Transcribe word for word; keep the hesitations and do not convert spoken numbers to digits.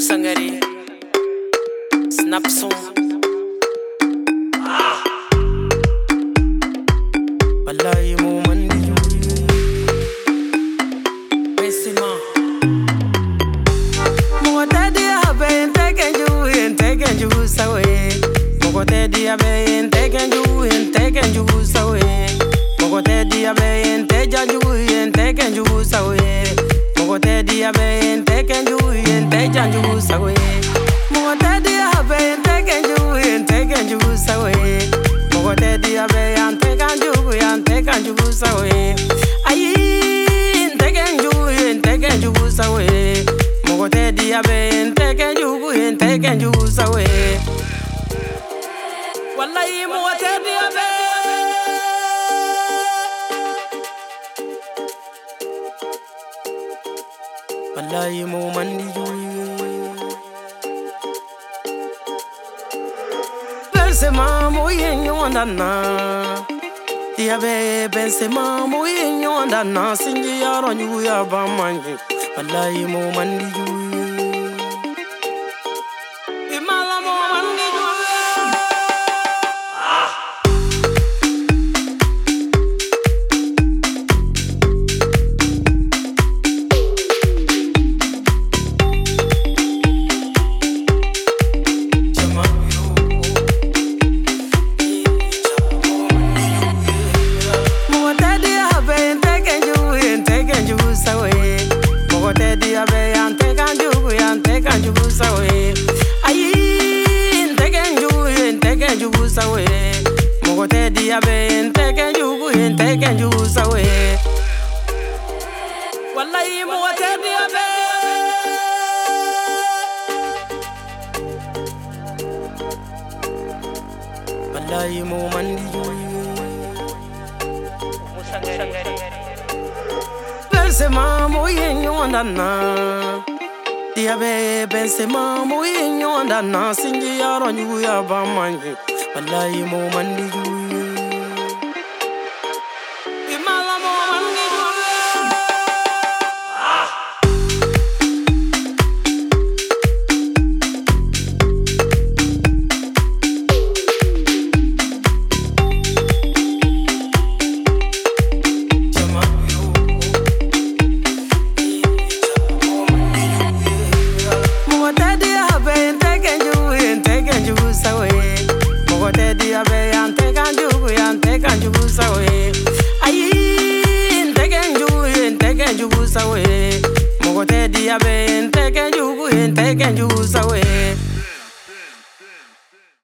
Musangari Snap son Wallahi mo mandi Pessima Mo tadi abe entekenju entekenju sawe Mo tadi abe entekenju entekenju sawe Mo tadi abe entekenju entekenju sawe Mo tadi abe entekenju entekenju sawe Mo tadi abe entekenju entekenju sawe Mo tadi abe entekenju entekenju sawe Ayi entekenju entekenju sawe Mo tadi abe entekenju entekenju sawe Wallahi mo tadi abe Wallahi mo mandi Benzema mo yenyo ndana Diabe Benzema mo yenyo ndana Sinji yaro nyu ya bamanyi Wallahi mo mandi Imala mo mandi Wallahi mo tadi abe Wallahi mo mandi Benzema mo yenyo ndana Diabe Benzema mo yenyo ndana Sinji yaro nyu ya bamanyi Wallahi mo mandi Sawe, Mogote diabe, entekenju, entekenju sawe.